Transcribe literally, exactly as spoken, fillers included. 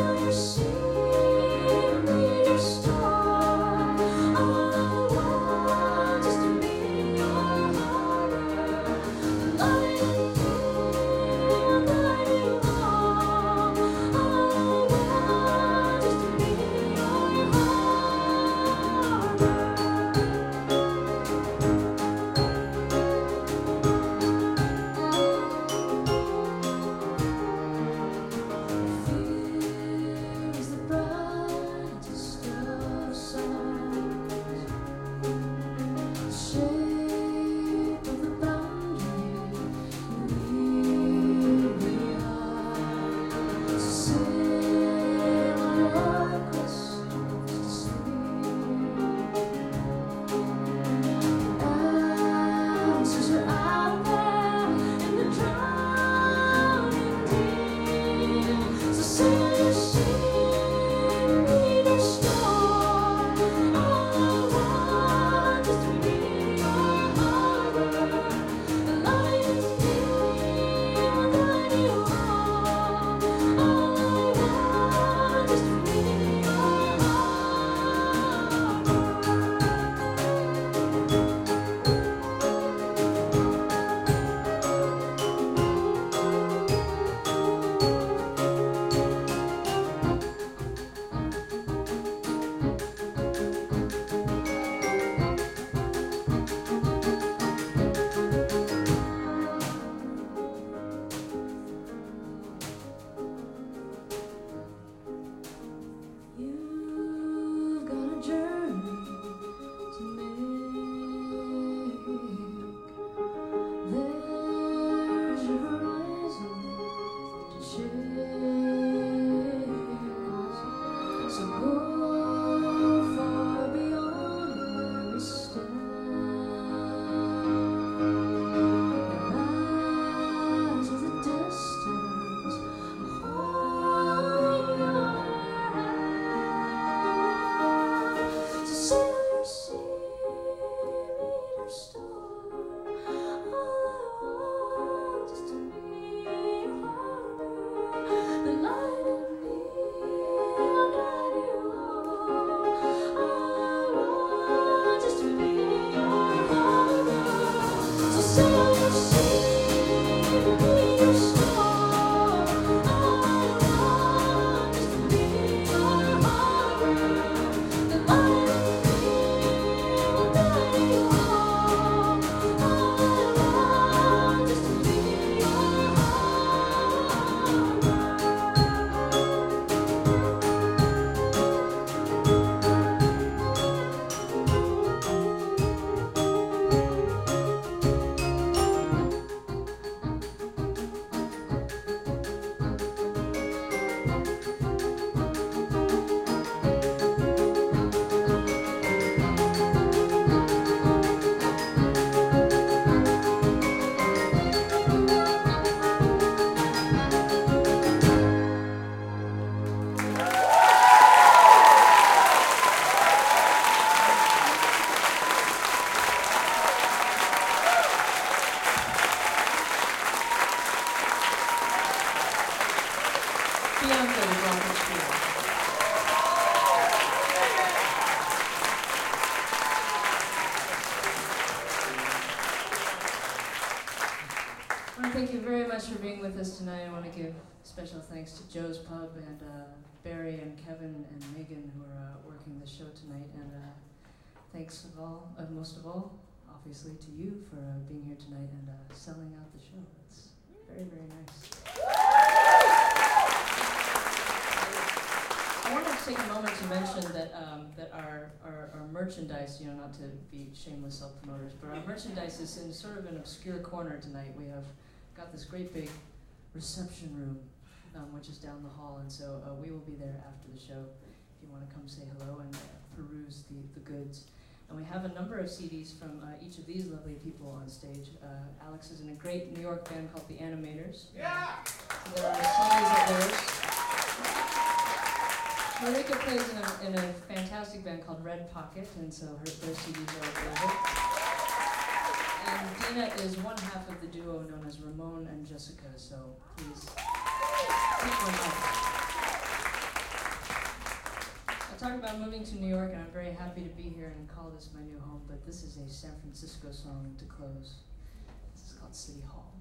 Special thanks to Joe's Pub and uh, Barry and Kevin and Megan who are uh, working the show tonight. And uh, thanks of all, uh, most of all, obviously to you for uh, being here tonight and uh, selling out the show. It's very, very nice. I wanted to take a moment to mention that um, that our, our, our merchandise, you know, not to be shameless self-promoters, but our merchandise is in sort of an obscure corner tonight. We have got this great big reception room, um, which is down the hall, and so uh, we will be there after the show if you want to come say hello and uh, peruse the, the goods. And we have a number of C Ds from uh, each of these lovely people on stage. Uh, Alex is in a great New York band called The Animators. Yeah! So there are C Ds of theirs. Marika plays in a, in a fantastic band called Red Pocket, and so her, their C Ds are available. And Dina is one half of the duo known as Ramon and Jessica, so please pick one up. talk about moving to New York, and I'm very happy to be here and call this my new home, but this is a San Francisco song to close. This is called City Hall.